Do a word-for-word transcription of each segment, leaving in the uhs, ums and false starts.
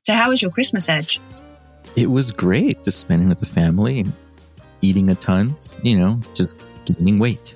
So how was your Christmas, Edge? It was great. Just spending with the family and eating a ton, you know, just gaining weight.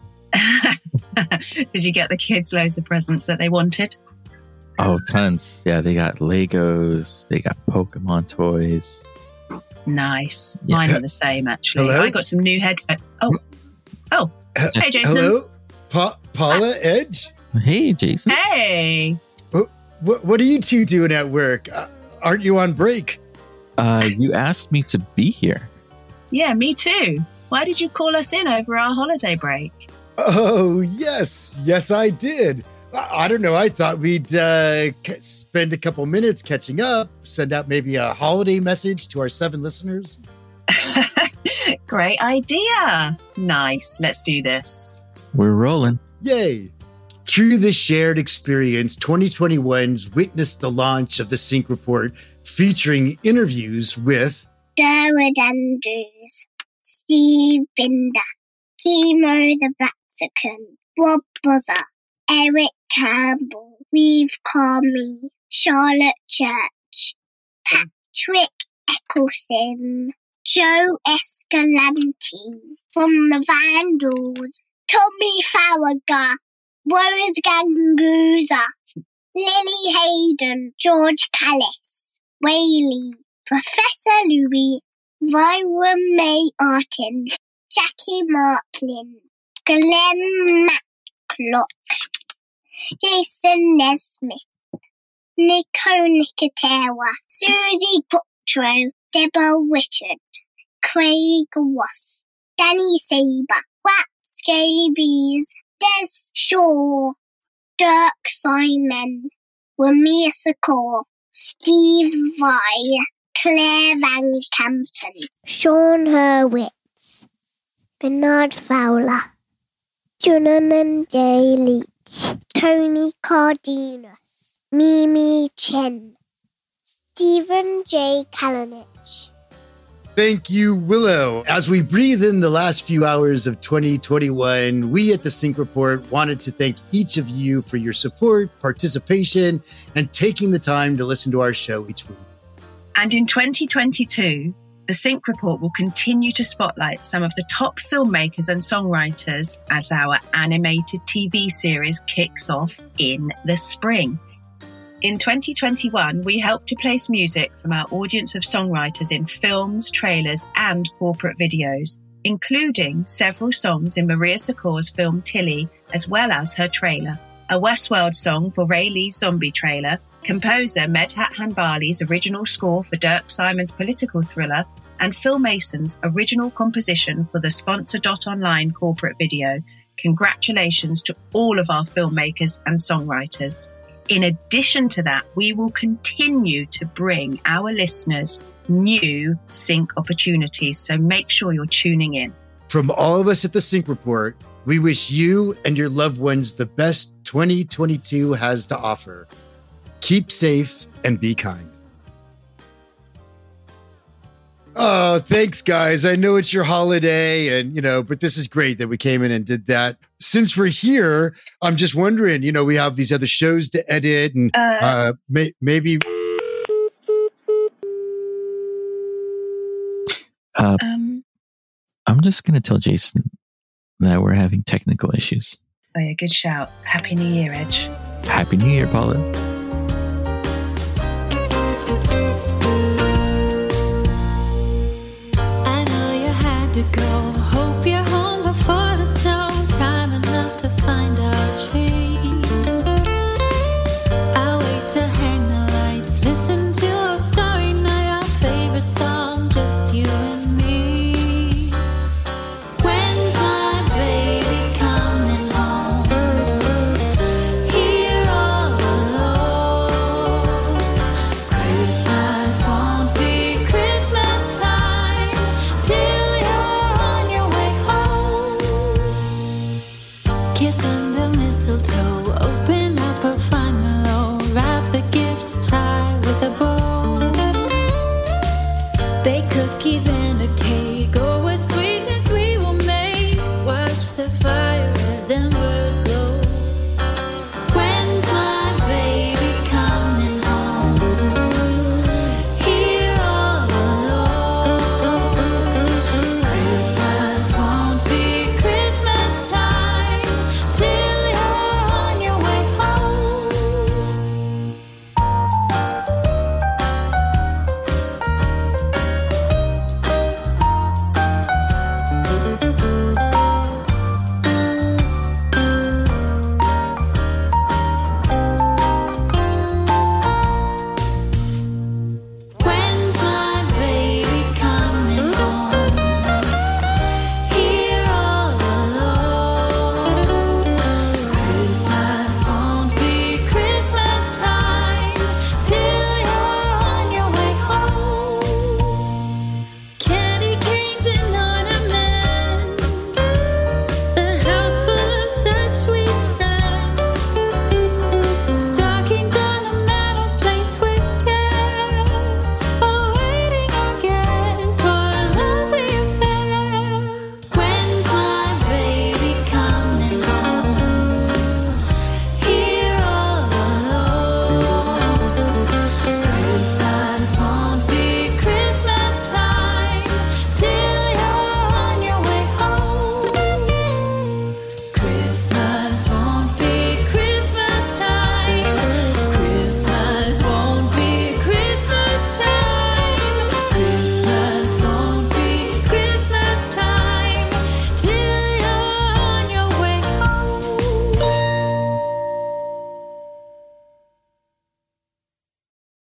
Did you get the kids loads of presents that they wanted? Oh, tons. Yeah, they got Legos. They got Pokemon toys. Nice. Yeah. Mine are the same, actually. Hello? I got some new headphones. Oh. Oh. Hey, Jason. Hello? Pa- Paula, Edge? Hey, Jason. Hey. What, what, what are you two doing at work? Uh, aren't you on break? Uh, you asked me to be here. Yeah, me too. Why did you call us in over our holiday break? Oh, yes. Yes, I did. I, I don't know. I thought we'd uh, c- spend a couple minutes catching up, send out maybe a holiday message to our seven listeners. Great idea. Nice. Let's do this. We're rolling. Yay. Through this shared experience, twenty twenty-one's witnessed the launch of the Sync Report, featuring interviews with Derwood Andrews, Steve Binder, Kimo the Blaxican, Rob Buzzer, Eric Campbell, Reeve Carmy, Charlotte Church, Patrick Eccleston, Joe Escalante from the Vandals, Tommy Farragut, Rose Ganguza, Lily Hayden, George Callis, Whaley, Professor Louis, Vyron May Artin, Jackie Marklin, Glenn Matlock, Jason Nesmith, Nico Nicotera, Susie Buttrow, Deborah Richard, Craig Ross, Danny Saber, Wax Scabies, Des Shaw, Dirk Simon, Ramir Sakor, Steve Vai, Claire Van Kampen, Sean Hurwitz, Bernard Fowler, Junanan J. Leach, Tony Cardenas, Mimi Chen, Stephen J. Kalinich. Thank you, Willow. As we breathe in the last few hours of twenty twenty-one, we at the Sync Report wanted to thank each of you for your support, participation, and taking the time to listen to our show each week. And in twenty twenty-two, the Sync Report will continue to spotlight some of the top filmmakers and songwriters as our animated T V series kicks off in the spring. In twenty twenty-one, we helped to place music from our audience of songwriters in films, trailers, and corporate videos, including several songs in Maria Sakor's film Tilly, as well as her trailer, a Westworld song for Ray Lee's zombie trailer, composer Medhat Hanbali's original score for Dirk Simon's political thriller, and Phil Mason's original composition for the Sponsor dot online corporate video. Congratulations to all of our filmmakers and songwriters. In addition to that, we will continue to bring our listeners new Sync opportunities, so make sure you're tuning in. From all of us at the Sync Report, we wish you and your loved ones the best twenty twenty-two has to offer. Keep safe and be kind. Oh, thanks, guys. I know it's your holiday and, you know, but this is great that we came in and did that. Since we're here, I'm just wondering, you know, we have these other shows to edit and uh, uh may- maybe. Uh, Um, I'm just going to tell Jason that we're having technical issues. oh yeah, good shout. Happy New Year, Edge. Happy New Year, Paula.